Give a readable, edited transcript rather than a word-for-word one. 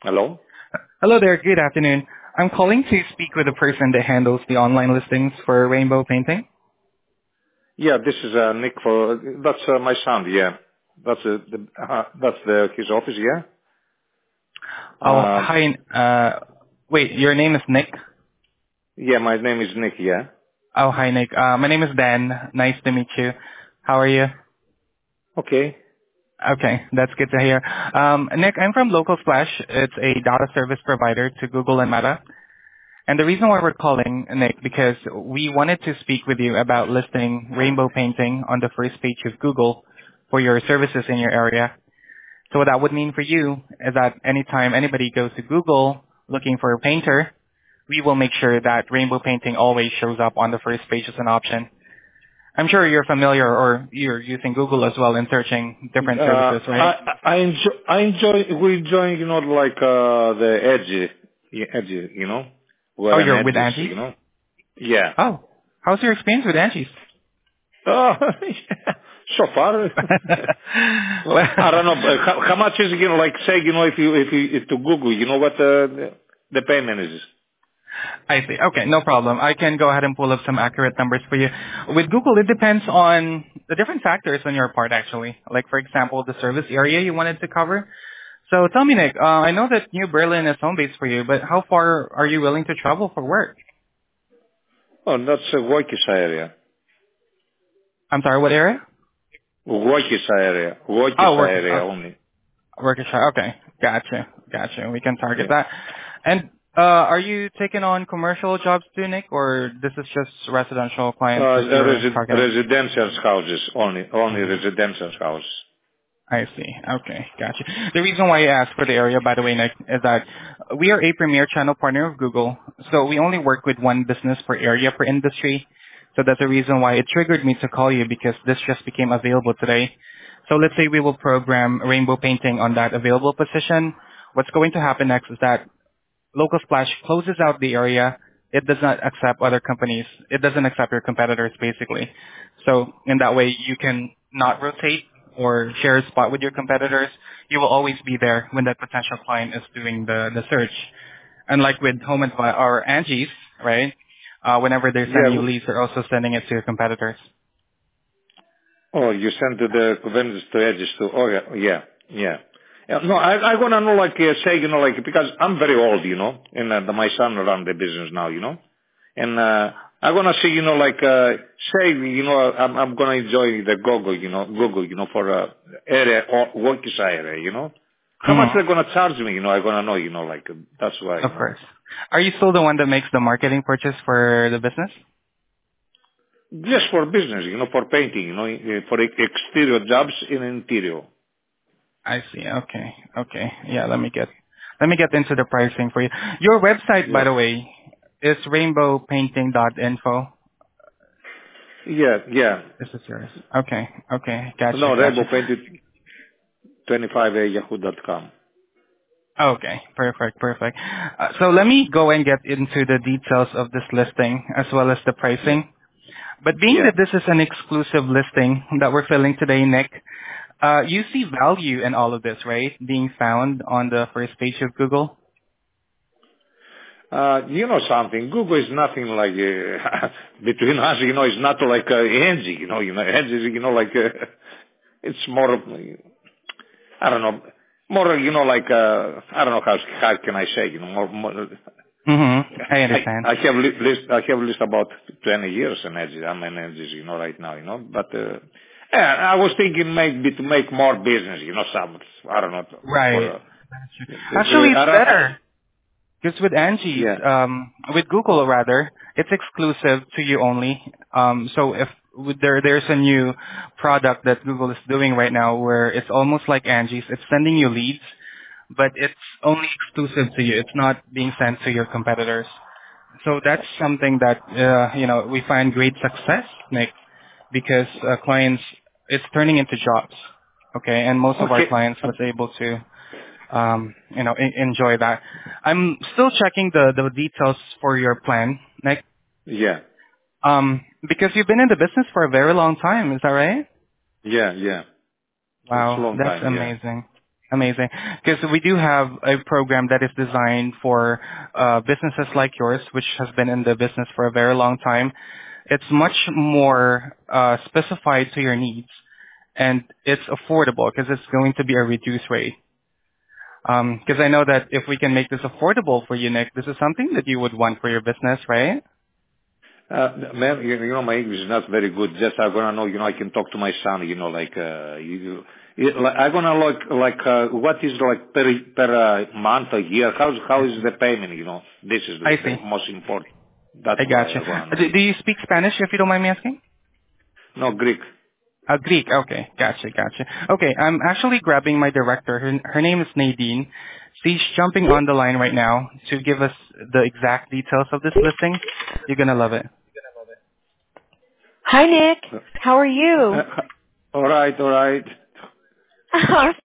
Hello? Hello there. Good afternoon. I'm calling to speak with the person that handles the online listings for Rainbow Painting. Yeah, this is Nick for, that's my son, yeah. That's his office, yeah? Oh, Um, hi. Wait, your name is Nick? yeah, my name is Nick, yeah? Oh, hi, Nick. My name is Dan. Nice to meet you. How are you? Okay. Okay, that's good to hear. Nick, I'm from Local Splash. It's a data service provider to Google and Meta. And the reason why we're calling, Nick, because we wanted to speak with you about listing Rainbow Painting on the first page of Google for your services in your area. So what that would mean for you is that anytime anybody goes to Google looking for a painter, we will make sure that rainbow painting always shows up on the first page as an option. I'm sure you're familiar or you're using Google as well in searching different services, right? We enjoy, like, the edge, Oh, where an you're with edge is, Angie's? Yeah. Oh, how's your experience with Angie's? Oh, so far. Well, I don't know, but how much is, like, say, if to Google, what the payment is? I see. Okay, no problem. I can go ahead and pull up some accurate numbers for you. With Google, it depends on the different factors on your part, actually. Like, for example, the service area you wanted to cover. So tell me, Nick, I know that New Berlin is home base for you, but how far are you willing to travel for work? Oh, that's a Waukesha area. I'm sorry, what area? Waukesha area. Oh, Waukesha work. area only. Worcestershire. Okay, gotcha. We can target Yeah. that. And are you taking on commercial jobs too, Nick, or this is just residential clients that you're targeting? Residential houses only residential houses. I see. Okay, gotcha. The reason why I asked for the area, by the way, Nick, is that we are a premier channel partner of Google, so we only work with one business per area per industry. So that's the reason why it triggered me to call you because this just became available today. So let's say we will program rainbow painting on that available position. What's going to happen next is that Local Splash closes out the area. It does not accept other companies. It doesn't accept your competitors, basically. So in that way, you can not rotate or share a spot with your competitors. You will always be there when that potential client is doing the search. Unlike with Home and or Angie's, right? Whenever they're sending you Yeah. leads, they're also sending it to your competitors. Oh, you sent to the vendors to edges to. Oh, yeah. No, I wanna know, like, say, like, because I'm very old, and my son run the business now, and I wanna see, like, say, I'm gonna enjoy the Google, for area or Waukesha area, How much Hmm. they're gonna charge me, I wanna know, like, that's why, Of course. Are you still the one that makes the marketing purchase for the business? Just for business, for painting, for exterior jobs in interior. I see. Okay. Yeah, let me get into the pricing for you. Your website, by Yeah. the way, is rainbowpainting.info. Yeah. This is yours. Okay. No, Gotcha. Rainbow Painted 25 at yahoo.com. Okay, perfect. So let me go and get into the details of this listing as well as the Yeah. pricing. But being Yeah. that this is an exclusive listing that we're filling today, Nick, you see value in all of this, right? Being found on the first page of Google. You know something, Google is nothing like, between us, it's not like Angie, Angie is, like, it's more, I don't know, more, like, I don't know how can I say, more, I understand. I have list about 20 years in Edges. I'm in Edges, right now, but, yeah, I was thinking maybe to make more business, some, I don't know, Right. for, Actually, it's I don't, better because with Angie's, yeah. with Google rather, it's exclusive to you only. So if there's a new product that Google is doing right now where it's almost like Angie's, it's sending you leads, but it's only exclusive to you. It's not being sent to your competitors. So that's something that we find great success, Nick, because clients it's turning into jobs. Okay, and most of our Okay. clients was able to enjoy that. I'm still checking the details for your plan, Nick. Yeah. Because you've been in the business for a very long time. Is that right? Yeah. It's a Wow, long that's time, yeah. amazing. Amazing. Because we do have a program that is designed for businesses like yours, which has been in the business for a very long time. It's much more specified to your needs, and it's affordable because it's going to be a reduced rate. Because I know that if we can make this affordable for you, Nick, this is something that you would want for your business, right? Ma'am, my English is not very good. Just I wanna know, I can talk to my son, I wanna what is like per month, a year? How is the payment? This is I the see. most important. That's I why got you. I wanna know. Do you speak Spanish, if you don't mind me asking? No, Greek. Greek. Okay. Gotcha. Okay. I'm actually grabbing my director. Her name is Nadine. She's jumping on the line right now to give us the exact details of this listing. You're going to love it. Hi, Nick. How are you? All right. Awesome.